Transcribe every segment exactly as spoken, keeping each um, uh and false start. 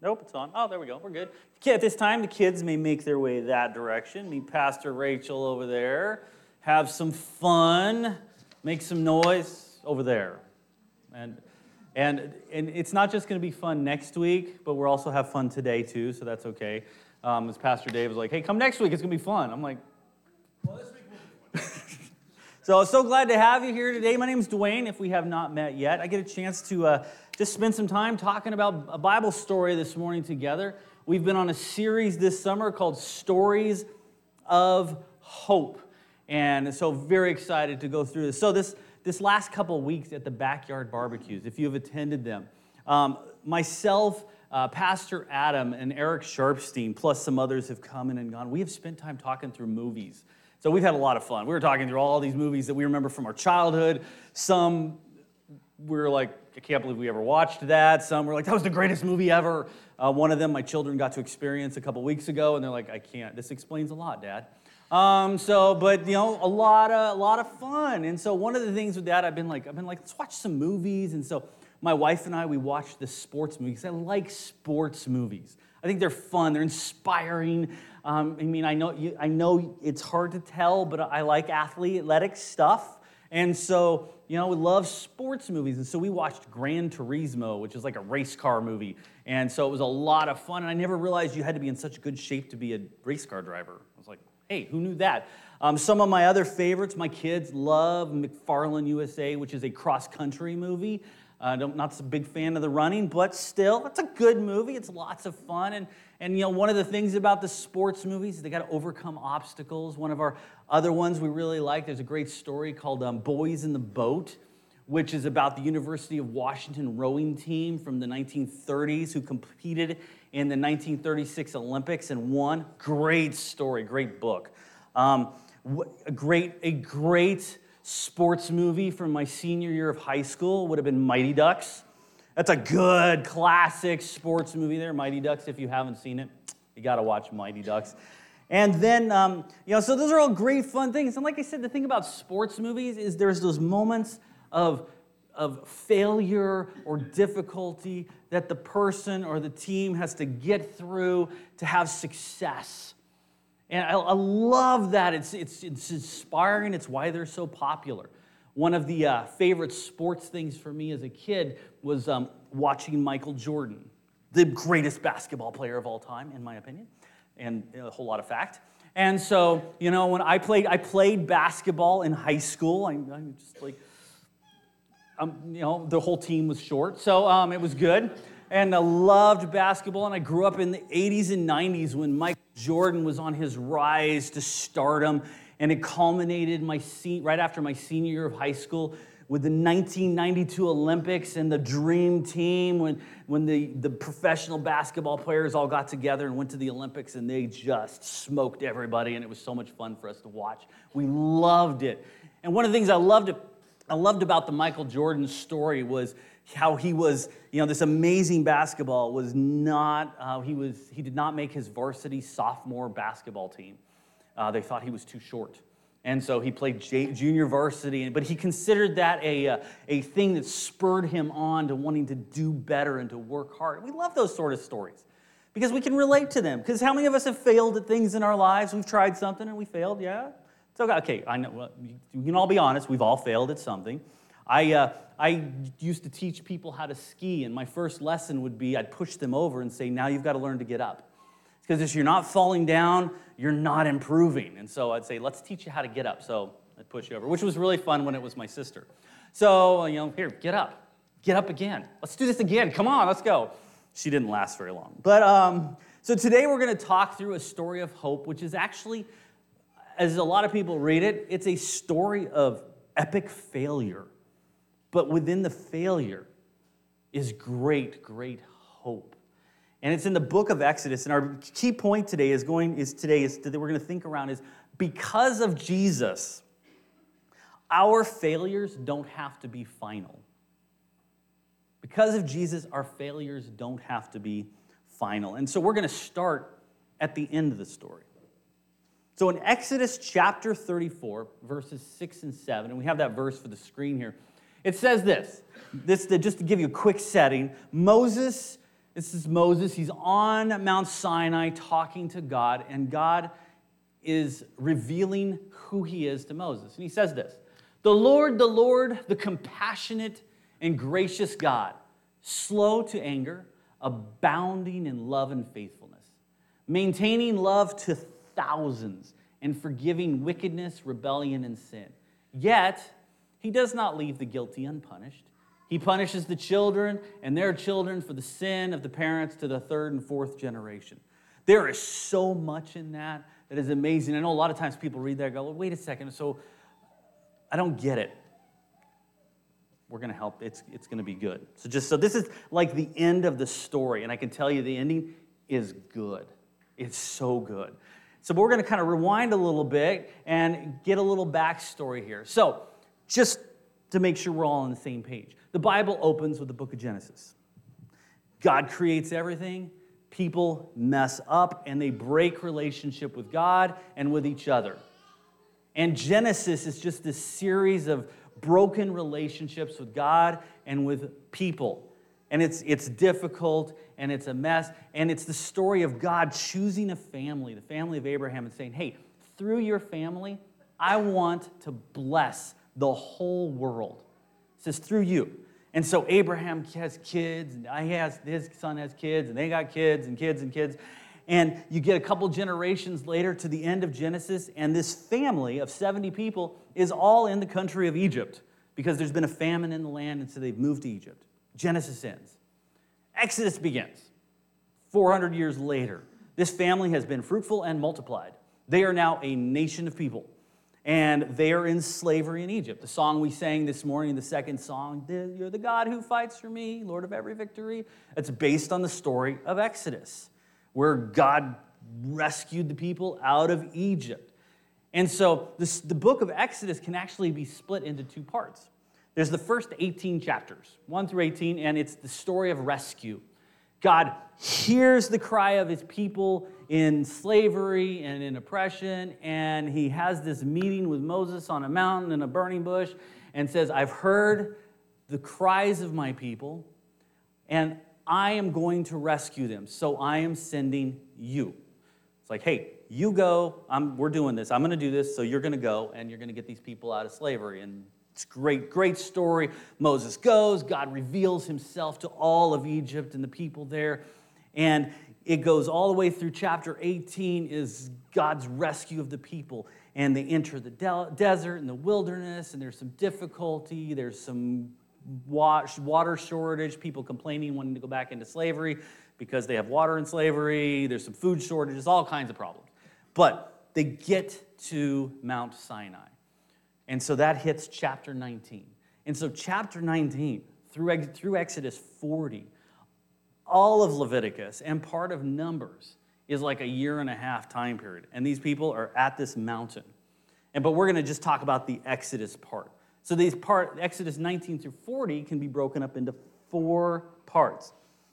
Nope, it's on. Oh, there we go. We're good. At this time, the kids may make their way that direction. Meet Pastor Rachel over there. Have some fun. Make some noise over there. And and and it's not just going to be fun next week, but we'll also have fun today too, so that's okay. Um, as Pastor Dave was like, hey, come next week. It's going to be fun. I'm like, well, this week will be fun. So so glad to have you here today. My name is Dwayne, if we have not met yet. I get a chance to uh, just spend some time talking about a Bible story this morning together. We've been on a series this summer called Stories of Hope. And so very excited to go through this. So this, this last couple of weeks at the Backyard Barbecues, if you have attended them, um, myself, uh, Pastor Adam, and Eric Sharpstein, plus some others have come in and gone. We have spent time talking through movies. So we've had a lot of fun. We were talking through all these movies that we remember from our childhood. Some we were like, I can't believe we ever watched that. Some were like, that was the greatest movie ever. Uh, one of them, my children got to experience a couple weeks ago, and they're like, I can't. This explains a lot, Dad. Um, so, but you know, a lot of a lot of fun. And so one of the things with that, I've been like, I've been like, let's watch some movies. And so my wife and I, we watched the sports movies. I like sports movies. I think they're fun. They're inspiring. Um, I mean, I know you, I know it's hard to tell, but I like athletic stuff. And so, you know, we love sports movies. And so we watched Gran Turismo, which is like a race car movie. And so it was a lot of fun. And I never realized you had to be in such good shape to be a race car driver. I was like, hey, who knew that? Um, some of my other favorites, my kids love McFarland U S A, which is a cross-country movie. Uh, I'm not a big fan of the running, but still, it's a good movie. It's lots of fun. And, and you know, one of the things about the sports movies is they got to overcome obstacles. One of our other ones we really like, there's a great story called um, Boys in the Boat, which is about the University of Washington rowing team from the nineteen thirties who competed in the nineteen thirty-six Olympics and won. Great story, great book. Um, a great, a great sports movie from my senior year of high school would have been Mighty Ducks. That's a good classic sports movie there, Mighty Ducks. If you haven't seen it, you got to watch Mighty Ducks. And then, um, you know, so those are all great fun things. And like I said, the thing about sports movies is there's those moments of, of failure or difficulty that the person or the team has to get through to have success. And I, I love that. It's, it's, it's inspiring. It's why they're so popular. One of the uh, favorite sports things for me as a kid was um, watching Michael Jordan, the greatest basketball player of all time, in my opinion, and a whole lot of fact. And so, you know, when I played, I played basketball in high school. I, I'm just like, um, you know, the whole team was short, so um, it was good. And I loved basketball, and I grew up in the eighties and nineties when Michael Jordan was on his rise to stardom, and it culminated my se- right after my senior year of high school with the nineteen ninety-two Olympics and the Dream Team when, when the, the professional basketball players all got together and went to the Olympics, and they just smoked everybody, and it was so much fun for us to watch. We loved it. And one of the things I loved, I loved about the Michael Jordan story was how he was, you know, this amazing basketball was not, uh, he was, he did not make his varsity sophomore basketball team. Uh, they thought he was too short. And so he played J- junior varsity, but he considered that a, uh, a thing that spurred him on to wanting to do better and to work hard. We love those sort of stories because we can relate to them. Because how many of us have failed at things in our lives? We've tried something and we failed, yeah? It's okay, okay I know, well, you can all be honest, we've all failed at something. I uh, I used to teach people how to ski, and my first lesson would be I'd push them over and say, now you've got to learn to get up. Because if you're not falling down, you're not improving. And so I'd say, let's teach you how to get up. So I'd push you over, which was really fun when it was my sister. So, you know, here, get up. Get up again. Let's do this again. Come on, let's go. She didn't last very long. But um, so today we're going to talk through a story of hope, which is actually, as a lot of people read it, it's a story of epic failure. But within the failure is great, great hope. And it's in the book of Exodus. And our key point today is going is today is that we're going to think around is because of Jesus, our failures don't have to be final. Because of Jesus, our failures don't have to be final. And so we're going to start at the end of the story. So in Exodus chapter thirty-four, verses six and seven, and we have that verse for the screen here. It says this, this to, just to give you a quick setting, Moses This is Moses. He's on Mount Sinai talking to God, and God is revealing who he is to Moses. And he says this, "The Lord, the Lord, the compassionate and gracious God, slow to anger, abounding in love and faithfulness, maintaining love to thousands, and forgiving wickedness, rebellion, and sin. Yet, he does not leave the guilty unpunished. He punishes the children and their children for the sin of the parents to the third and fourth generation." There is so much in that that is amazing. I know a lot of times people read that and go, well, wait a second, so I don't get it. We're going to help. It's, it's going to be good. So just so this is like the end of the story, and I can tell you the ending is good. It's so good. So we're going to kind of rewind a little bit and get a little backstory here. So just to make sure we're all on the same page. The Bible opens with the book of Genesis. God creates everything. People mess up and they break relationship with God and with each other. And Genesis is just this series of broken relationships with God and with people. And it's, it's difficult and it's a mess. And it's the story of God choosing a family, the family of Abraham, and saying, hey, through your family, I want to bless the whole world. It says, through you. And so Abraham has kids, and he has, his son has kids, and they got kids and kids and kids. And you get a couple generations later to the end of Genesis, and this family of seventy people is all in the country of Egypt because there's been a famine in the land, and so they've moved to Egypt. Genesis ends. Exodus begins. four hundred years later, this family has been fruitful and multiplied. They are now a nation of people. And they are in slavery in Egypt. The song we sang this morning, the second song, "You're the God who fights for me, Lord of every victory," it's based on the story of Exodus, where God rescued the people out of Egypt. And so this, the book of Exodus can actually be split into two parts. There's the first eighteen chapters, one through eighteen, and it's the story of rescue. God hears the cry of his people in slavery and in oppression, and he has this meeting with Moses on a mountain in a burning bush and says, I've heard the cries of my people, and I am going to rescue them, so I am sending you. It's like, hey, you go, I'm, we're doing this, I'm going to do this, so you're going to go, and you're going to get these people out of slavery. And it's great, great story. Moses goes, God reveals himself to all of Egypt and the people there, and it goes all the way through chapter eighteen is God's rescue of the people. And they enter the de- desert and the wilderness, and there's some difficulty. There's some water shortage, people complaining, wanting to go back into slavery because they have water in slavery. There's some food shortages, all kinds of problems. But they get to Mount Sinai. And so that hits chapter nineteen. And so chapter nineteen, through, through Exodus forty, all of Leviticus and part of Numbers is like a year and a half time period. And these people are at this mountain. And but we're going to just talk about the Exodus part. So these part, Exodus nineteen through forty can be broken up into four parts.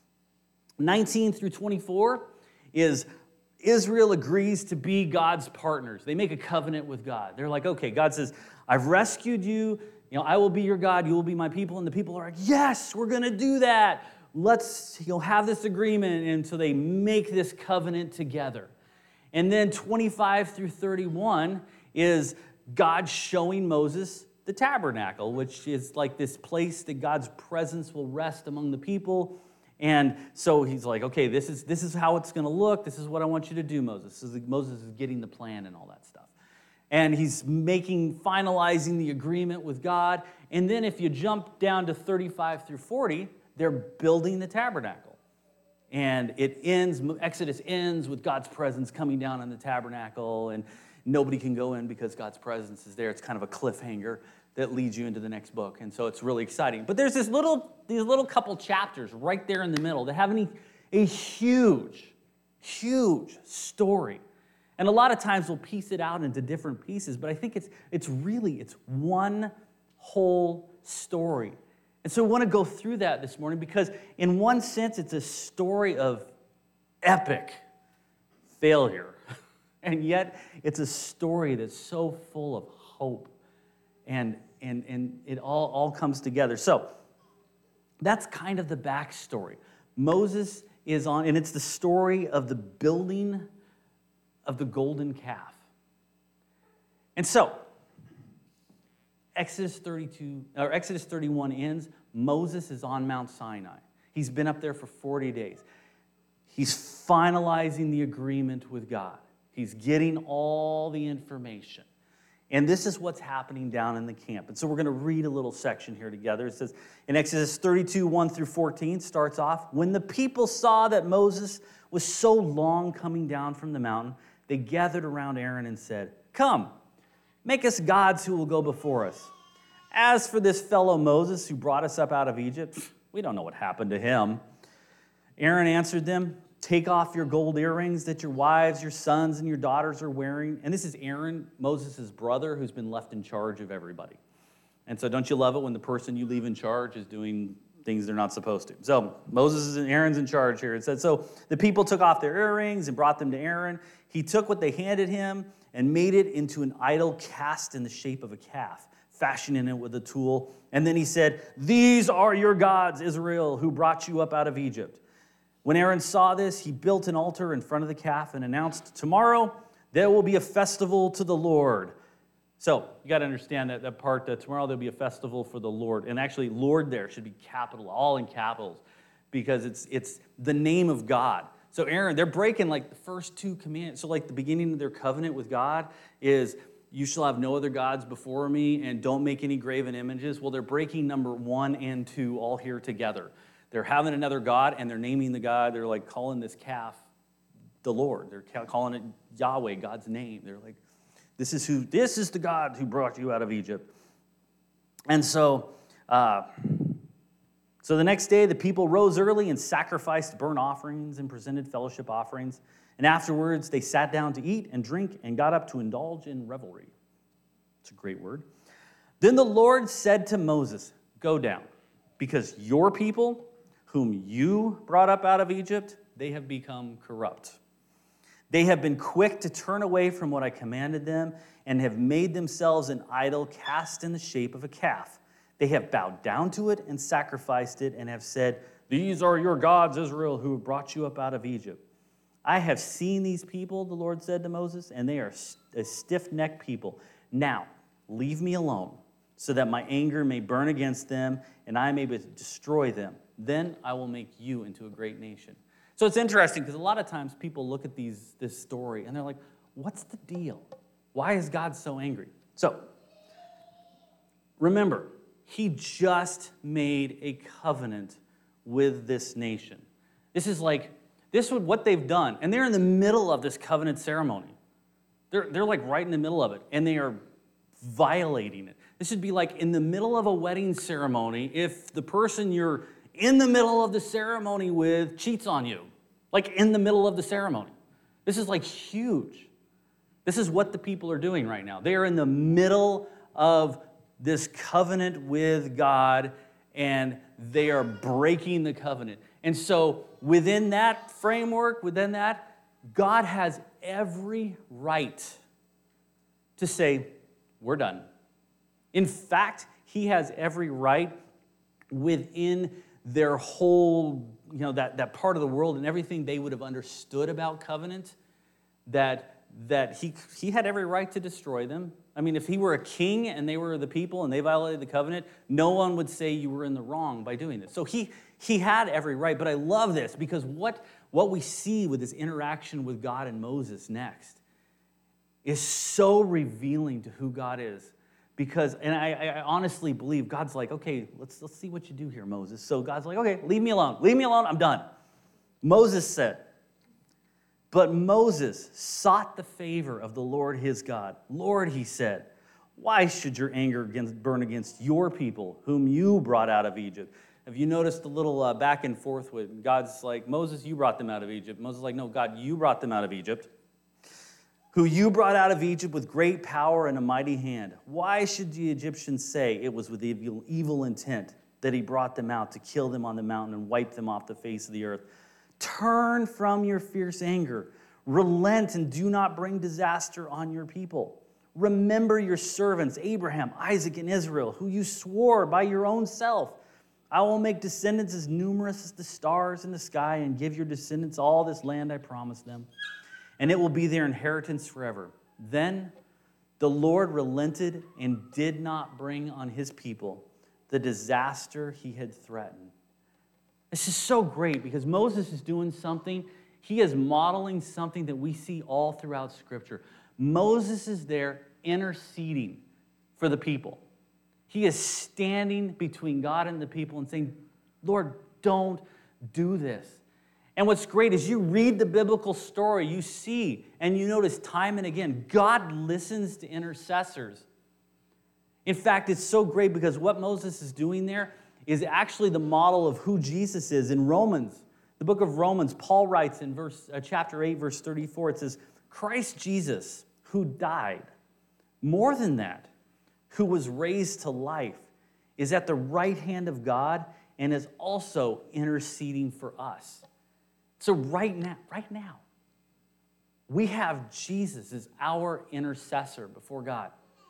nineteen through twenty-four is Israel agrees to be God's partners. They make a covenant with God. They're like, okay, God says, I've rescued you. You know, I will be your God. You will be my people. And the people are like, yes, we're going to do that. Let's you know, have this agreement. And so they make this covenant together. And then twenty-five through thirty-one is God showing Moses the tabernacle, which is like this place that God's presence will rest among the people. And so he's like, okay, this is this is how it's going to look. This is what I want you to do, Moses. So Moses is getting the plan and all that stuff. And he's making, finalizing the agreement with God. And then if you jump down to thirty-five through forty, they're building the tabernacle. And it ends, Exodus ends with God's presence coming down on the tabernacle, and nobody can go in because God's presence is there. It's kind of a cliffhanger that leads you into the next book. And so it's really exciting. But there's this little, these little couple chapters right there in the middle that have any, a huge, huge story. And a lot of times we'll piece it out into different pieces, but I think it's it's really, it's one whole story. And so we want to go through that this morning because in one sense, it's a story of epic failure. And yet it's a story that's so full of hope. And, and, and it all, all comes together. So that's kind of the backstory. Moses is on, and it's the story of the building of the golden calf. And so, Exodus thirty-two, or Exodus thirty-one ends. Moses is on Mount Sinai. He's been up there for forty days. He's finalizing the agreement with God. He's getting all the information. And this is what's happening down in the camp. And so we're going to read a little section here together. It says in Exodus thirty-two, one through fourteen, starts off, when the people saw that Moses was so long coming down from the mountain, they gathered around Aaron and said, "Come, make us gods who will go before us. As for this fellow Moses who brought us up out of Egypt, we don't know what happened to him." Aaron answered them, "Take off your gold earrings that your wives, your sons, and your daughters are wearing." And this is Aaron, Moses' brother, who's been left in charge of everybody. And so don't you love it when the person you leave in charge is doing things they're not supposed to? So Moses is, Aaron's in charge here. It said, so the people took off their earrings and brought them to Aaron. He took what they handed him and made it into an idol cast in the shape of a calf, fashioning it with a tool. And then he said, "These are your gods, Israel, who brought you up out of Egypt." When Aaron saw this, he built an altar in front of the calf and announced, "Tomorrow there will be a festival to the Lord." So you got to understand that, that part, that tomorrow there'll be a festival for the Lord. And actually, Lord there should be capital, all in capitals, because it's it's the name of God. So Aaron, they're breaking like the first two commands. So like the beginning of their covenant with God is, "You shall have no other gods before me, and don't make any graven images." Well, they're breaking number one and two all here together. They're having another God, and they're naming the God. They're like calling this calf the Lord. They're calling it Yahweh, God's name. They're like, this is who, this is the God who brought you out of Egypt. And so, uh, so the next day, the people rose early and sacrificed burnt offerings and presented fellowship offerings. And afterwards, they sat down to eat and drink and got up to indulge in revelry. It's a great word. Then the Lord said to Moses, "Go down, because your people, whom you brought up out of Egypt, they have become corrupt. They have been quick to turn away from what I commanded them and have made themselves an idol cast in the shape of a calf. They have bowed down to it and sacrificed it and have said, 'These are your gods, Israel, who have brought you up out of Egypt.' I have seen these people," the Lord said to Moses, "and they are a stiff-necked people. Now, leave me alone, so that my anger may burn against them, and I may destroy them. Then I will make you into a great nation." So it's interesting, because a lot of times people look at these this story, and they're like, what's the deal? Why is God so angry? So, remember, he just made a covenant with this nation. This is like, this is what they've done, and they're in the middle of this covenant ceremony. They're, they're like right in the middle of it, and they are violating it. This would be like in the middle of a wedding ceremony if the person you're in the middle of the ceremony with cheats on you, like in the middle of the ceremony. This is like huge. This is what the people are doing right now. They are in the middle of this covenant with God, and they are breaking the covenant. And so within that framework, within that, God has every right to say, we're done. In fact, he has every right within their whole, you know, that, that part of the world and everything they would have understood about covenant, that, that he, he had every right to destroy them. I mean, if he were a king and they were the people and they violated the covenant, no one would say you were in the wrong by doing this. So he, he had every right. But I love this, because what, what we see with this interaction with God and Moses next is so revealing to who God is. Because, and I, I honestly believe God's like, okay, let's, let's see what you do here, Moses. So God's like, okay, leave me alone. Leave me alone. I'm done. Moses said, but Moses sought the favor of the Lord his God. Lord, he said, why should your anger against, burn against your people, whom you brought out of Egypt? Have you noticed a little uh, back and forth with God's like, Moses, you brought them out of Egypt. Moses is like, no, God, you brought them out of Egypt. Who you brought out of Egypt with great power and a mighty hand. Why should the Egyptians say it was with evil, evil intent that he brought them out to kill them on the mountain and wipe them off the face of the earth? Turn from your fierce anger. Relent and do not bring disaster on your people. Remember your servants, Abraham, Isaac, and Israel, who you swore by your own self, I will make descendants as numerous as the stars in the sky and give your descendants all this land I promised them, and it will be their inheritance forever. Then the Lord relented and did not bring on his people the disaster he had threatened. This is so great because Moses is doing something. He is modeling something that we see all throughout Scripture. Moses is there interceding for the people. He is standing between God and the people and saying, Lord, don't do this. And what's great is you read the biblical story, you see, and you notice time and again, God listens to intercessors. In fact, it's so great because what Moses is doing there is actually the model of who Jesus is. In Romans, the book of Romans, Paul writes in verse, uh, chapter eight, verse thirty-four, it says, Christ Jesus, who died, more than that, who was raised to life, is at the right hand of God and is also interceding for us. So right now, right now, we have Jesus as our intercessor before God.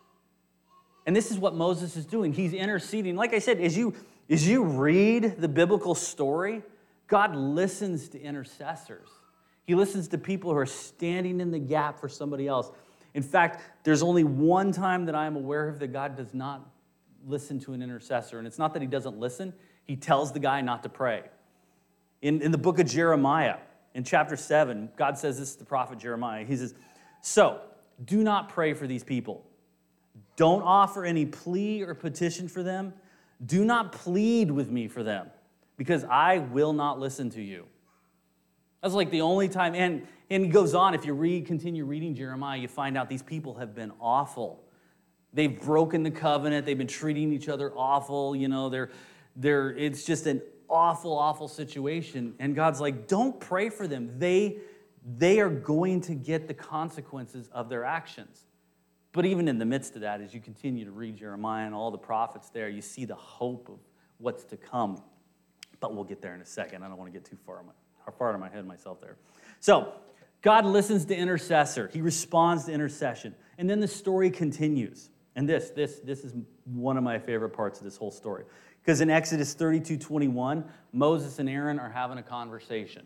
And this is what Moses is doing. He's interceding. Like I said, as you, as you read the biblical story, God listens to intercessors. He listens to people who are standing in the gap for somebody else. In fact, there's only one time that I am aware of that God does not listen to an intercessor. And it's not that he doesn't listen. He tells the guy not to pray. In, in the book of Jeremiah, in chapter seven, God says this to the prophet Jeremiah. He says, so, do not pray for these people. Don't offer any plea or petition for them. Do not plead with me for them, because I will not listen to you. That's like the only time, and, and he goes on, if you read, continue reading Jeremiah, you find out these people have been awful. They've broken the covenant, they've been treating each other awful, you know, they're, they're, it's just an awful, awful situation. And God's like, don't pray for them. They, they are going to get the consequences of their actions. But even in the midst of that, as you continue to read Jeremiah and all the prophets there, you see the hope of what's to come. But we'll get there in a second. I don't want to get too far, how far am I ahead myself there? So, God listens to intercessor. He responds to intercession. And then the story continues. And this, this, this is one of my favorite parts of this whole story. Because in Exodus thirty-two twenty-one, Moses and Aaron are having a conversation.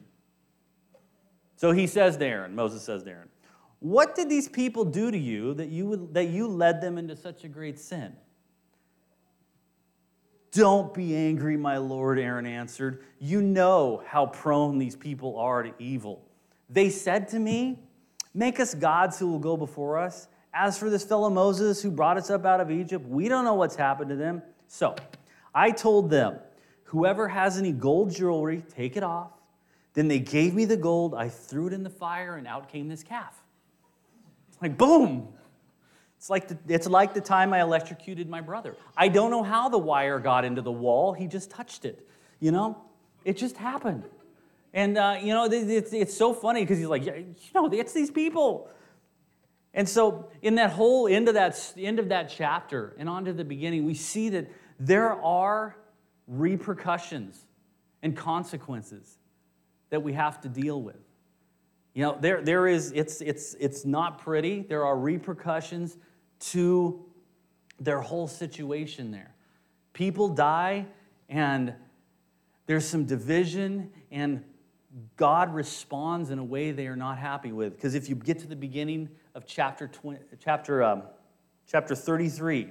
So he says to Aaron, Moses says to Aaron, what did these people do to you that you, would, that you led them into such a great sin? Don't be angry, my lord, Aaron answered. You know how prone these people are to evil. They said to me, make us gods who will go before us. As for this fellow Moses who brought us up out of Egypt, we don't know what's happened to them. So I told them, whoever has any gold jewelry, take it off. Then they gave me the gold. I threw it in the fire, and out came this calf. It's like, boom. It's like, the, it's like the time I electrocuted my brother. I don't know how the wire got into the wall. He just touched it. You know? It just happened. And, uh, you know, it's, it's so funny because he's like, yeah, you know, it's these people. And so in that whole end of that, end of that chapter and on to the beginning, we see that there are repercussions and consequences that we have to deal with. You know, there, there is, it's, it's, it's not pretty. There are repercussions to their whole situation there. People die, and there's some division, and God responds in a way they are not happy with. Because if you get to the beginning of chapter twenty, chapter um, chapter thirty-three,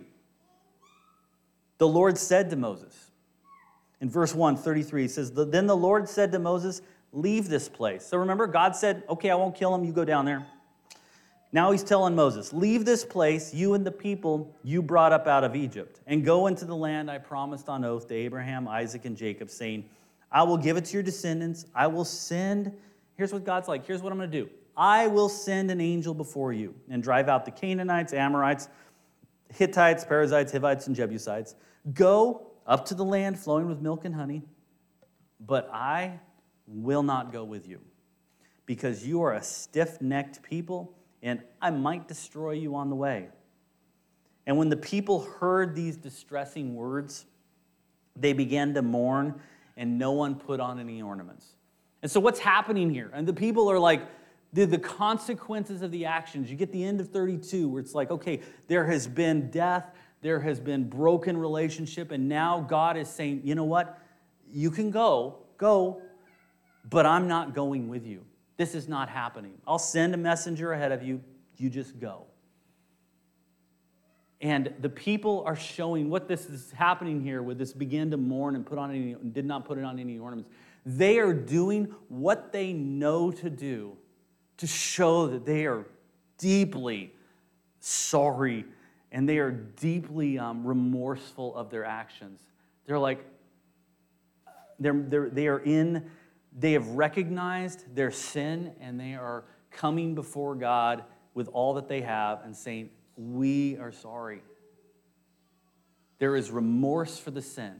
the Lord said to Moses, in verse one, thirty-three, it says, then the Lord said to Moses, leave this place. So remember, God said, okay, I won't kill him, you go down there. Now he's telling Moses, leave this place, you and the people you brought up out of Egypt, and go into the land I promised on oath to Abraham, Isaac, and Jacob, saying, I will give it to your descendants. I will send, here's what God's like, here's what I'm going to do. I will send an angel before you and drive out the Canaanites, Amorites, Hittites, Perizzites, Hivites, and Jebusites. Go up to the land flowing with milk and honey, but I will not go with you, because you are a stiff-necked people, and I might destroy you on the way. And when the people heard these distressing words, they began to mourn, and no one put on any ornaments. And so what's happening here? And the people are like, the, the consequences of the actions. You get the end of thirty-two, where it's like, okay, there has been death, There has been broken relationship, and now God is saying, you know what? You can go, go, but I'm not going with you. This is not happening. I'll send a messenger ahead of you. You just go. And the people are showing what this is happening here with this begin to mourn and put on any, did not put it on any ornaments. They are doing what they know to do to show that they are deeply sorry and they are deeply um, remorseful of their actions. They're like, they're, they're, they are in, they have recognized their sin and they are coming before God with all that they have and saying, we are sorry. There is remorse for the sin.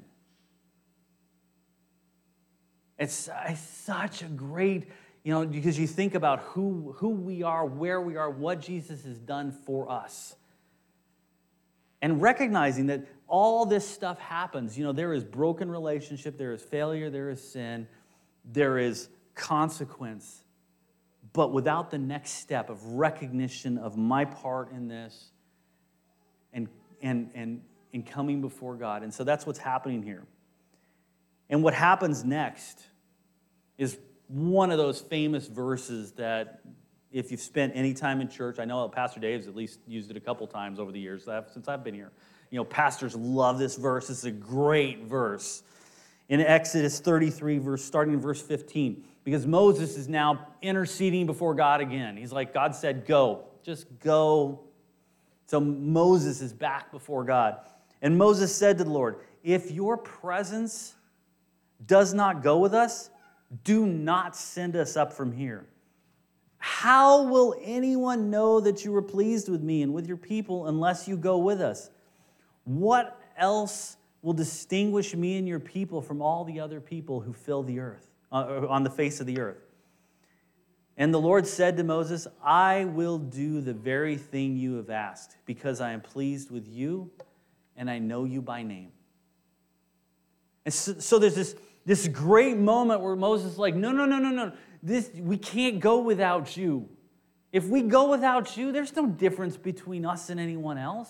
It's, it's such a great, you know, because you think about who, who we are, where we are, what Jesus has done for us. And recognizing that all this stuff happens. You know, there is broken relationship, there is failure, there is sin, there is consequence. But without the next step of recognition of my part in this and, and, and, and coming before God. And so that's what's happening here. And what happens next is one of those famous verses that if you've spent any time in church, I know Pastor Dave's at least used it a couple times over the years since I've been here. You know, pastors love this verse. It's a great verse. In Exodus thirty-three, verse, starting in verse fifteen, because Moses is now interceding before God again. He's like, God said, go. Just go. So Moses is back before God. And Moses said to the Lord, if your presence does not go with us, do not send us up from here. How will anyone know that you were pleased with me and with your people unless you go with us? What else will distinguish me and your people from all the other people who fill the earth, uh, on the face of the earth? And the Lord said to Moses, I will do the very thing you have asked, because I am pleased with you and I know you by name. And so, so there's this, this great moment where Moses is like, no, no, no, no, no. This, we can't go without you. If we go without you, there's no difference between us and anyone else.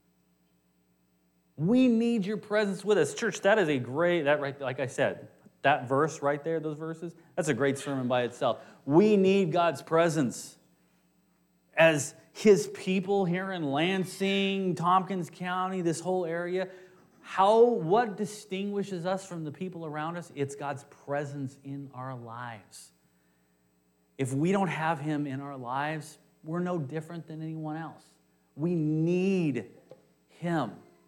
We need your presence with us. Church, that is a great, that right, like I said, that verse right there, those verses, that's a great sermon by itself. We need God's presence. As his people here in Lansing, Tompkins County, this whole area, how, what distinguishes us from the people around us? It's God's presence in our lives. If we don't have him in our lives, we're no different than anyone else. We need him.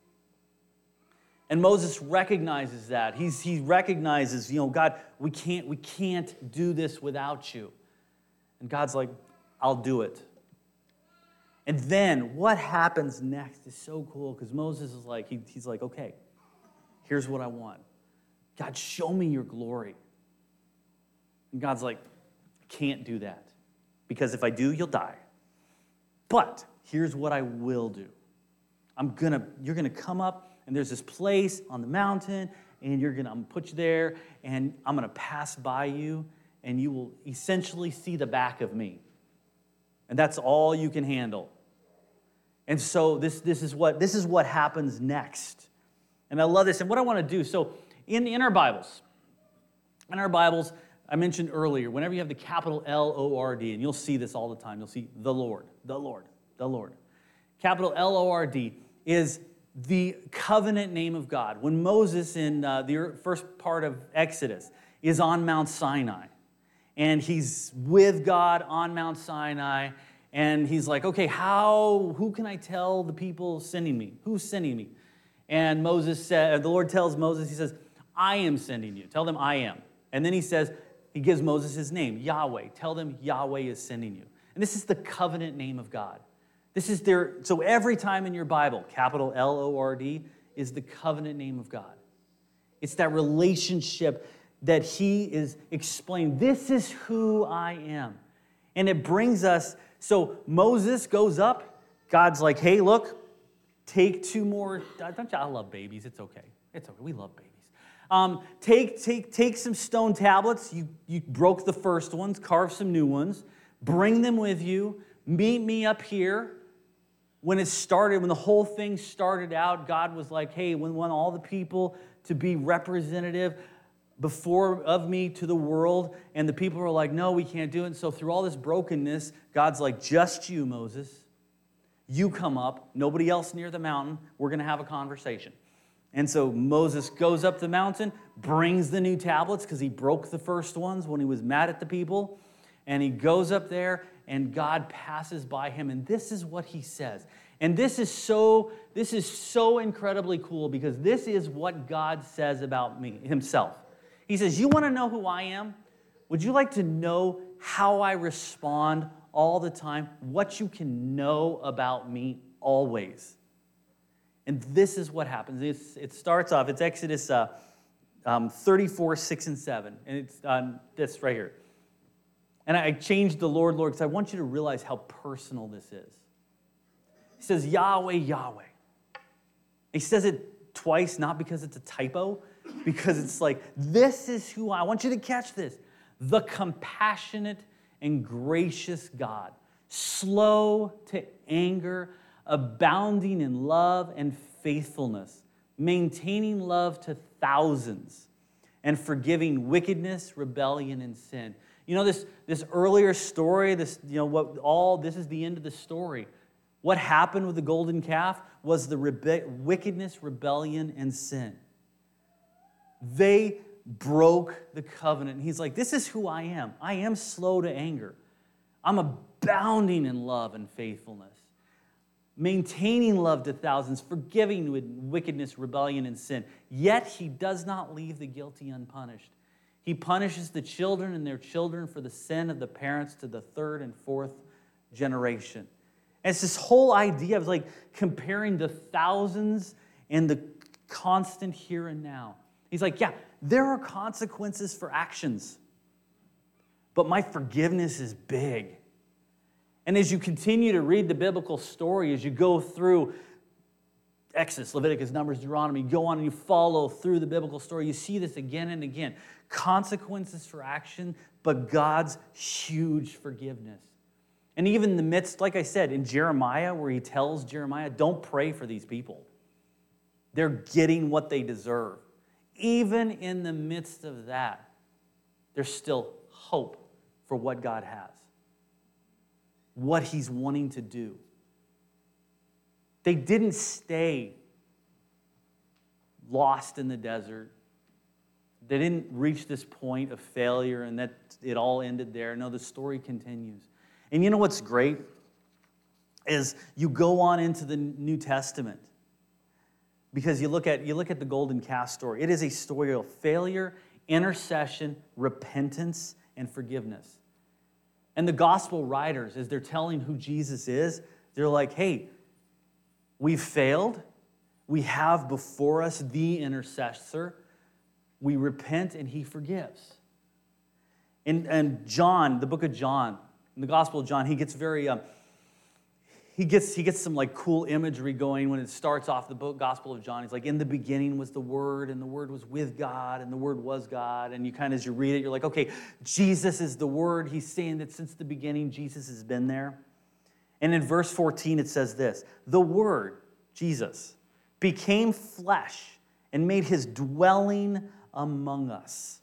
And Moses recognizes that. He's, he recognizes, you know, God, we can't, we can't do this without you. And God's like, I'll do it. And then what happens next is so cool, because Moses is like, he, he's like, okay, here's what I want. God, show me your glory. And God's like, I can't do that, because if I do, you'll die. But here's what I will do. I'm gonna, you're gonna come up, and there's this place on the mountain, and you're gonna, I'm gonna put you there, and I'm gonna pass by you, and you will essentially see the back of me. And that's all you can handle. And so this, this is what this is what happens next. And I love this. And what I want to do, so in, in our Bibles, in our Bibles, I mentioned earlier, whenever you have the capital L O R D, and you'll see this all the time, you'll see the Lord, the Lord, the Lord. Capital L O R D is the covenant name of God. When Moses in uh, the first part of Exodus is on Mount Sinai, and he's with God on Mount Sinai, and he's like, okay, how, who can I tell the people sending me? Who's sending me? And Moses said, the Lord tells Moses, he says, I am sending you. Tell them I am. And then he says, he gives Moses his name, Yahweh. Tell them Yahweh is sending you. And this is the covenant name of God. This is their, so every time in your Bible, capital L O R D is the covenant name of God. It's that relationship that he is explaining. This is who I am. And it brings us, so Moses goes up. God's like, hey, look, take two more. Don't you, I love babies. It's okay. It's okay. We love babies. Um, take, take, take some stone tablets. You, you broke the first ones. Carve some new ones. Bring them with you. Meet me up here when it started, when the whole thing started out, God was like, hey, we want all the people to be representative before of me to the world. And the people were like, no, we can't do it. And so through all this brokenness, God's like, just you, Moses. You come up, nobody else near the mountain. We're going to have a conversation. And so Moses goes up the mountain, brings the new tablets because he broke the first ones when he was mad at the people. And he goes up there, and God passes by him, and this is what he says. And this is so, this is so incredibly cool because this is what God says about me, himself. He says, you want to know who I am? Would you like to know how I respond all the time? What you can know about me always. And this is what happens. It's, it starts off, it's Exodus uh, um, thirty-four, six and seven. And it's on this right here. And I changed the Lord, Lord, because I want you to realize how personal this is. He says, Yahweh, Yahweh. He says it twice, not because it's a typo, because it's like, this is who I, I want you to catch this. The compassionate and gracious God, slow to anger, abounding in love and faithfulness, maintaining love to thousands, and forgiving wickedness, rebellion, and sin. You know, this, this earlier story, this, you know, what all, this is the end of the story. What happened with the golden calf was the rebe- wickedness, rebellion, and sin. They broke the covenant. And he's like, this is who I am. I am slow to anger. I'm abounding in love and faithfulness. Maintaining love to thousands, forgiving with wickedness, rebellion, and sin. Yet he does not leave the guilty unpunished. He punishes the children and their children for the sin of the parents to the third and fourth generation. And it's this whole idea of like comparing the thousands and the constant here and now. He's like, yeah, there are consequences for actions, but my forgiveness is big. And as you continue to read the biblical story, as you go through Exodus, Leviticus, Numbers, Deuteronomy, you go on and you follow through the biblical story, you see this again and again. Consequences for action, but God's huge forgiveness. And even in the midst, like I said, in Jeremiah, where he tells Jeremiah, don't pray for these people. They're getting what they deserve. Even in the midst of that, there's still hope for what God has, what he's wanting to do. They didn't stay lost in the desert. They didn't reach this point of failure and that it all ended there. No, the story continues. And you know what's great is you go on into the New Testament because you look at you look at the golden calf story. It is a story of failure, intercession, repentance, and forgiveness. And the gospel writers, as they're telling who Jesus is, they're like, hey, we've failed. We have before us the intercessor. We repent and he forgives. And, and John, the book of John, in the Gospel of John, he gets very, um, he gets he gets some like cool imagery going when it starts off the book Gospel of John. He's like, in the beginning was the Word, and the Word was with God, and the Word was God. And you kind of, as you read it, you're like, okay, Jesus is the Word. He's saying that since the beginning, Jesus has been there. And in verse fourteen, it says this, the Word, Jesus, became flesh and made his dwelling among us.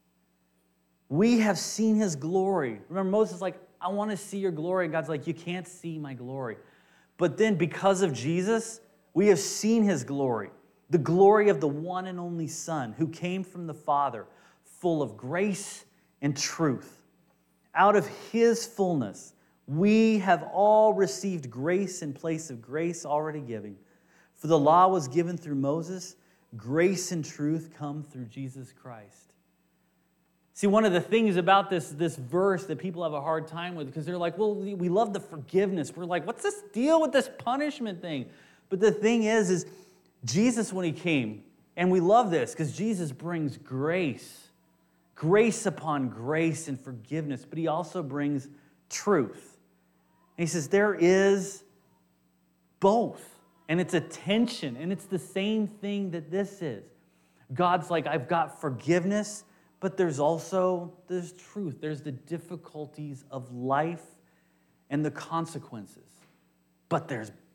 We have seen his glory. Remember, Moses is like, I want to see your glory. And God's like, you can't see my glory. But then because of Jesus, we have seen his glory, the glory of the one and only Son who came from the Father, full of grace and truth. Out of his fullness, we have all received grace in place of grace already given. For the law was given through Moses, grace and truth come through Jesus Christ. See, one of the things about this, this verse that people have a hard time with, because they're like, well, we love the forgiveness. We're like, what's this deal with this punishment thing? But the thing is, is Jesus, when he came, and we love this, because Jesus brings grace, grace upon grace and forgiveness, but he also brings truth. And he says, there is both. And it's a tension, and it's the same thing that this is. God's like, I've got forgiveness, but there's also, there's truth. There's the difficulties of life and the consequences. But there's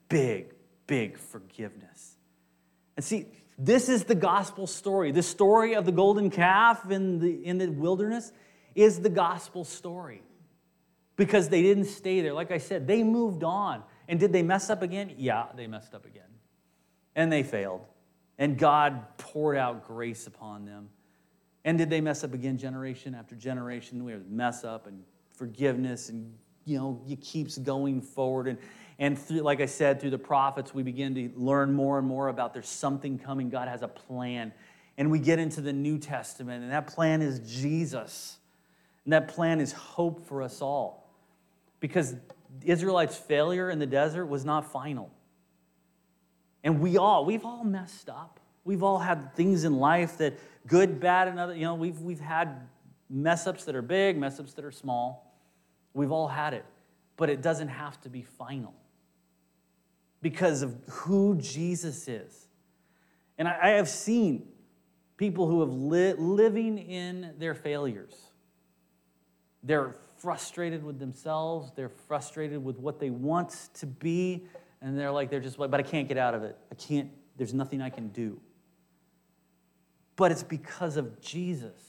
big, big forgiveness. And see, this is the gospel story. The story of the golden calf in the, in the wilderness is the gospel story. Because they didn't stay there. Like I said, they moved on. And did they mess up again? Yeah, they messed up again. And they failed. And God poured out grace upon them. And did they mess up again generation after generation? We have mess up and forgiveness, and you know, it keeps going forward. And, and through, like I said, through the prophets, we begin to learn more and more about there's something coming. God has a plan. And we get into the New Testament, and that plan is Jesus. And that plan is hope for us all. Because the Israelites' failure in the desert was not final. And we all, we've all messed up. We've all had things in life that good, bad, and other, you know, we've, we've had mess-ups that are big, mess-ups that are small. We've all had it. But it doesn't have to be final because of who Jesus is. And I, I have seen people who have li- living in their failures. They're frustrated with themselves. They're frustrated with what they want to be. And they're like, they're just like, but I can't get out of it. I can't, there's nothing I can do. But it's because of Jesus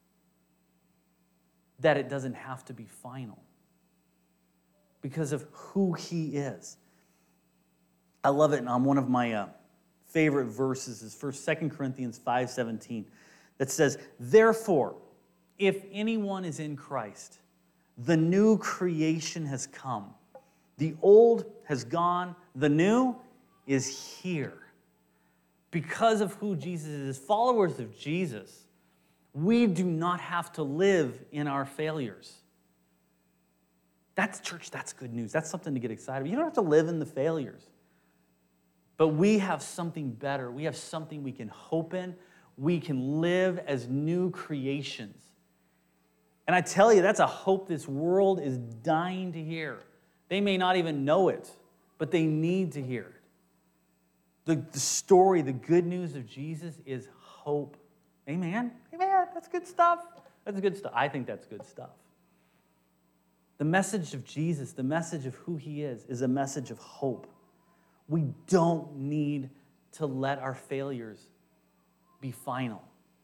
that it doesn't have to be final. Because of who he is. I love it. And on one of my uh, favorite verses is First, Second Corinthians five seventeen that says, therefore, if anyone is in Christ, the new creation has come. The old has gone. The new is here. Because of who Jesus is, followers of Jesus, we do not have to live in our failures. That's, church, that's good news. That's something to get excited about. You don't have to live in the failures. But we have something better. We have something we can hope in. We can live as new creations. And I tell you, that's a hope this world is dying to hear. They may not even know it, but they need to hear it. The, the story, the good news of Jesus is hope. Amen? Amen. That's good stuff. That's good stuff. I think that's good stuff. The message of Jesus, the message of who he is, is a message of hope. We don't need to let our failures be final.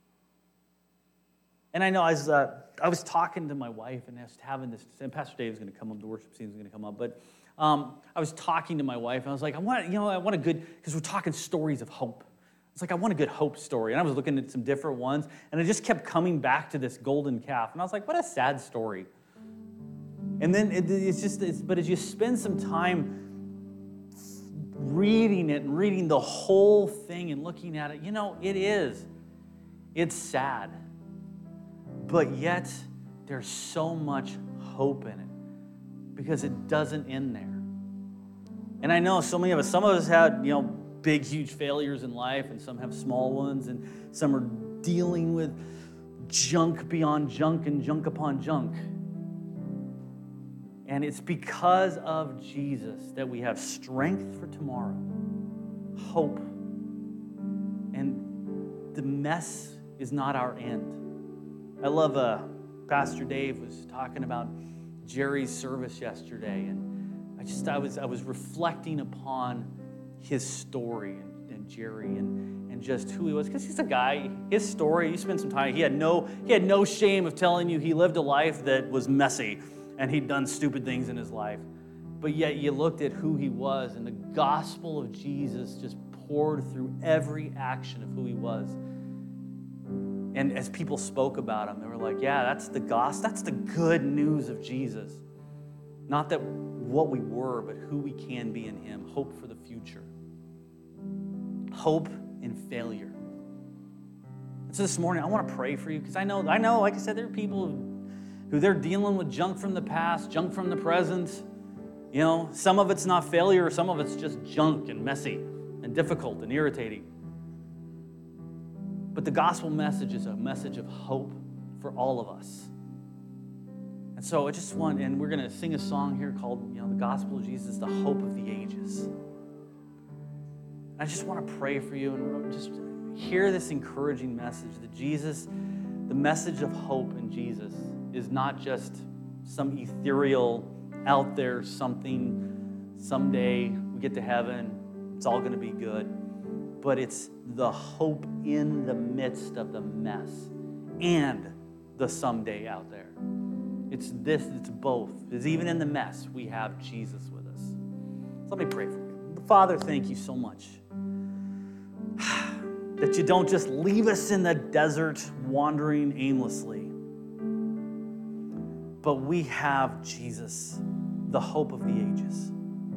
And I know I was, uh, I was talking to my wife, and I was having this, and Pastor Dave is going to come up, the worship team is going to come up, but um, I was talking to my wife, and I was like, I want, you know, I want a good, because we're talking stories of hope. It's like, I want a good hope story. And I was looking at some different ones, and I just kept coming back to this golden calf. And I was like, what a sad story. And then it, it's just, it's, but as you spend some time reading it and reading the whole thing and looking at it, you know, it is. It's sad. But yet, there's so much hope in it because it doesn't end there. And I know so many of us, some of us had, you know, big, huge failures in life, and some have small ones, and some are dealing with junk beyond junk and junk upon junk. And it's because of Jesus that we have strength for tomorrow, hope. And the mess is not our end. I love uh, Pastor Dave was talking about Jerry's service yesterday, and I just I was I was reflecting upon his story and, and Jerry and, and just who he was, because he's a guy. His story, you spend some time. He had no he had no shame of telling you he lived a life that was messy. And he'd done stupid things in his life. But yet you looked at who he was, and the gospel of Jesus just poured through every action of who he was. And as people spoke about him, they were like, yeah, that's the gospel. That's the good news of Jesus. Not that what we were, but who we can be in him. Hope for the future. Hope in failure. And so this morning, I want to pray for you, because I know, I know, like I said, there are people who who they're dealing with junk from the past, junk from the present. You know, some of it's not failure, some of it's just junk and messy and difficult and irritating. But the gospel message is a message of hope for all of us. And so I just want, and we're going to sing a song here called, you know, the gospel of Jesus, the hope of the ages. I just want to pray for you and just hear this encouraging message that Jesus, the message of hope in Jesus, is not just some ethereal, out there something someday we get to heaven, it's all going to be good. But it's the hope in the midst of the mess and the someday out there. It's this, it's both. It's even in the mess, we have Jesus with us. So let me pray for you. Father, thank you so much that you don't just leave us in the desert wandering aimlessly, but we have Jesus, the hope of the ages.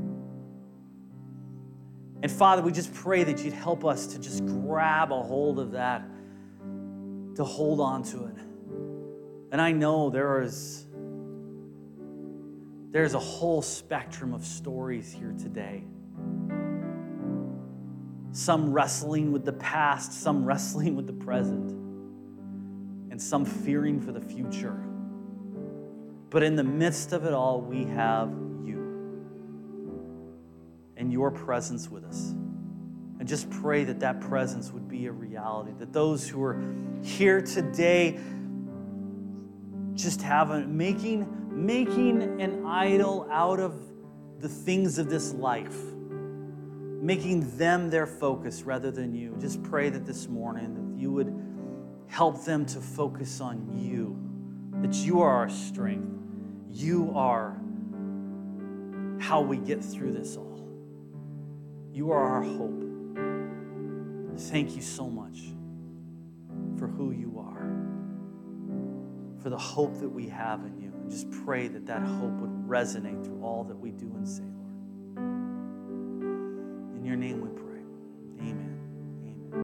And Father, we just pray that you'd help us to just grab a hold of that, to hold on to it. And I know there is there's a whole spectrum of stories here today. Some wrestling with the past, some wrestling with the present, and some fearing for the future. But in the midst of it all, we have you and your presence with us. And just pray that that presence would be a reality, that those who are here today just haven't, making, making an idol out of the things of this life, making them their focus rather than you. Just pray that this morning that you would help them to focus on you, that you are our strength. You are how we get through this all. You are our hope. Thank you so much for who you are, for the hope that we have in you. And just pray that that hope would resonate through all that we do and say, Lord. In your name we pray. Amen.